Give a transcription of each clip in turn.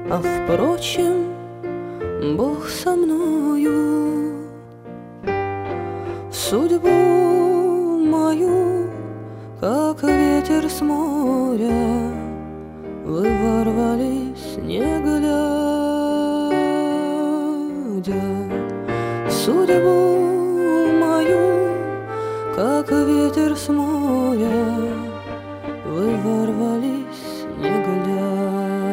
А впрочем, Бог со мною. В судьбу мою, как ветер с моря, вы ворвались, не глядя. В судьбу мою, как ветер с моря, вы ворвались, не глядя.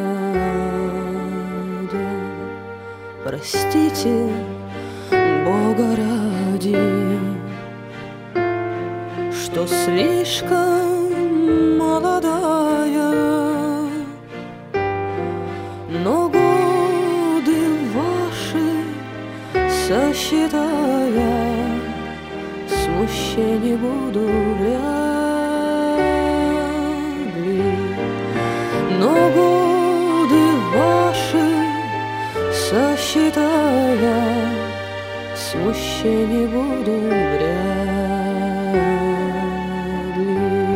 Простите, Бога ради, что слишком молодая, но годы ваши сосчитая, смущений буду вряд ли. Но годы ваши сосчитая, смущений буду вряд ли.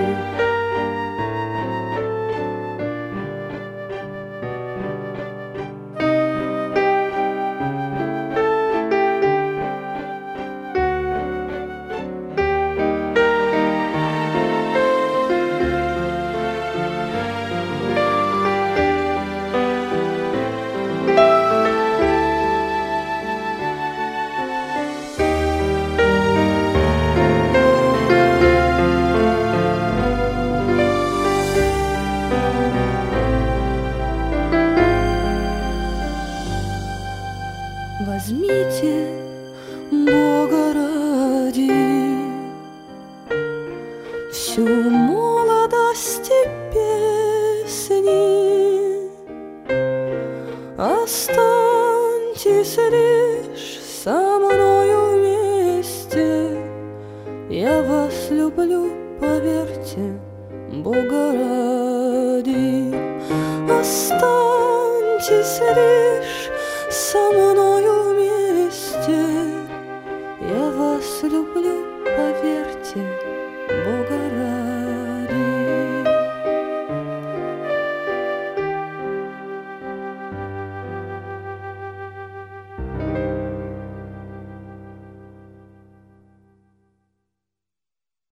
Возьмите, Бога ради, всю молодость и песни, останьтесь лишь со мною вместе. Я вас люблю, поверьте, Бога ради. Останьтесь лишь со мной